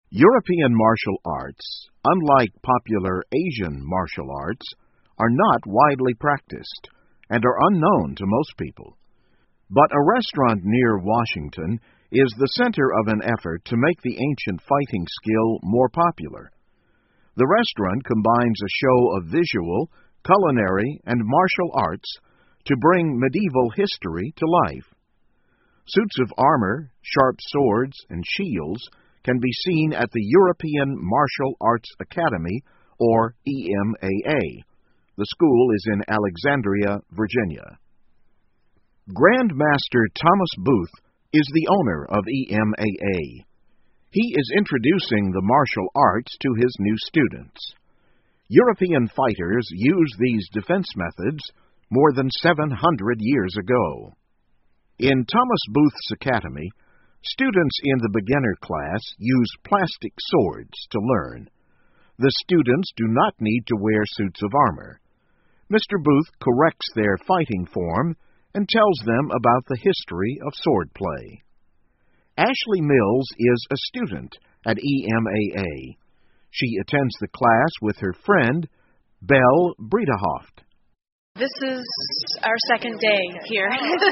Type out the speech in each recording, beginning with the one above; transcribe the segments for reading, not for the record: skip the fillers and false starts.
European martial arts, unlike popular Asian martial arts, are not widely practiced and are unknown to most people. But a restaurant near Washington is the center of an effort to make the ancient fighting skill more popular. The restaurant combines a show of visual, culinary, and martial arts to bring medieval history to life. Suits of armor, sharp swords, and shields can be seen at the European Martial Arts Academy, or EMAA. The school is in Alexandria, Virginia. Grandmaster Thomas Booth is the owner of EMAA. He is introducing the martial arts to his new students. European fighters used these defense methods more than 700 years ago. In Thomas Booth's academy, students in the beginner class use plastic swords to learn. The students do not need to wear suits of armor. Mr. Booth corrects their fighting form and tells them about the history of swordplay. Ashley Mills is a student at EMAA. She attends the class with her friend, Belle Bredehoft. This is our second day here.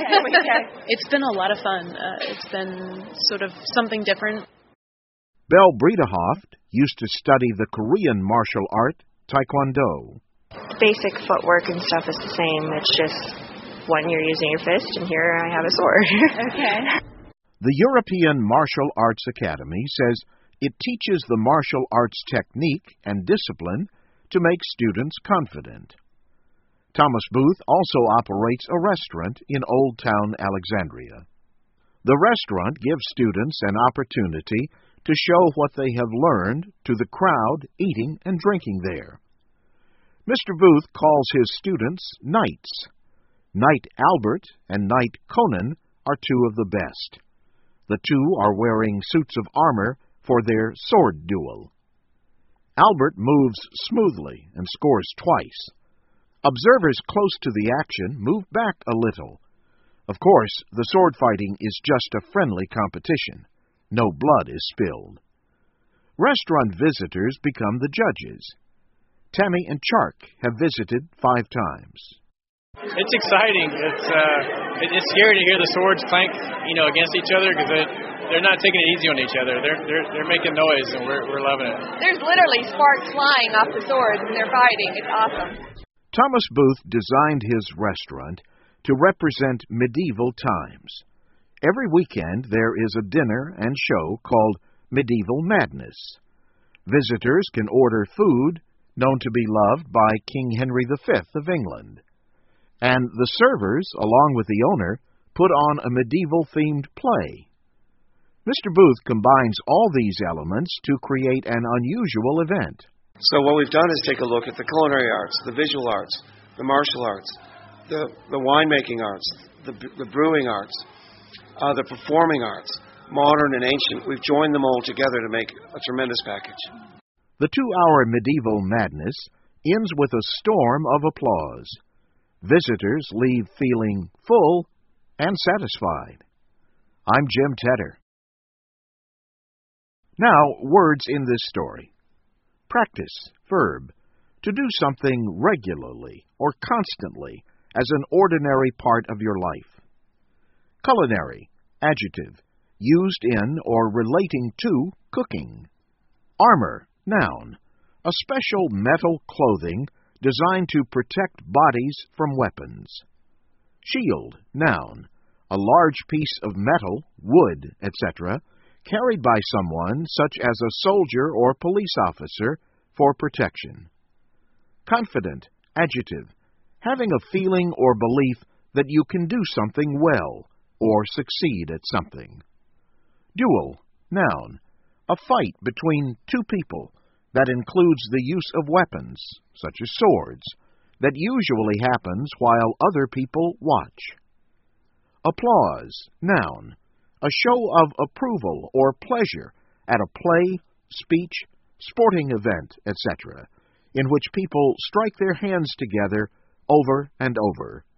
It's been a lot of fun. It's been sort of something different. Belle Bredehoft used to study the Korean martial art, Taekwondo. The basic footwork and stuff is the same. It's just one you're using your fist, and here I have a sword. Okay. The European Martial Arts Academy says it teaches the martial arts technique and discipline to make students confident. Thomas Booth also operates a restaurant in Old Town Alexandria. The restaurant gives students an opportunity to show what they have learned to the crowd eating and drinking there. Mr. Booth calls his students knights. Knight Albert and Knight Conan are two of the best. The two are wearing suits of armor for their sword duel. Albert moves smoothly and scores twice. Observers close to the action move back a little. Of course, the sword fighting is just a friendly competition. No blood is spilled. Restaurant visitors become the judges. Tammy and Chark have visited 5 times. It's exciting. It's scary to hear the swords clank, against each other because they're not taking it easy on each other. They're making noise, and we're loving it. There's literally sparks flying off the swords, and they're fighting. It's awesome. Thomas Booth designed his restaurant to represent medieval times. Every weekend there is a dinner and show called Medieval Madness. Visitors can order food known to be loved by King Henry V of England. And the servers, along with the owner, put on a medieval-themed play. Mr. Booth combines all these elements to create an unusual event. So what we've done is take a look at the culinary arts, the visual arts, the martial arts, the winemaking arts, the brewing arts, the performing arts, modern and ancient. We've joined them all together to make a tremendous package. The 2-hour Medieval Madness ends with a storm of applause. Visitors leave feeling full and satisfied. I'm Jim Tedder. Now, words in this story. Practice, verb, to do something regularly or constantly as an ordinary part of your life. Culinary, adjective, used in or relating to cooking. Armor, noun, a special metal clothing designed to protect bodies from weapons. Shield, noun, a large piece of metal, wood, etc., carried by someone such as a soldier or police officer for protection. Confident, adjective, having a feeling or belief that you can do something well or succeed at something. Duel, noun, a fight between 2 people that includes the use of weapons, such as swords, that usually happens while other people watch. Applause, noun, a show of approval or pleasure at a play, speech, sporting event, etc., in which people strike their hands together over and over.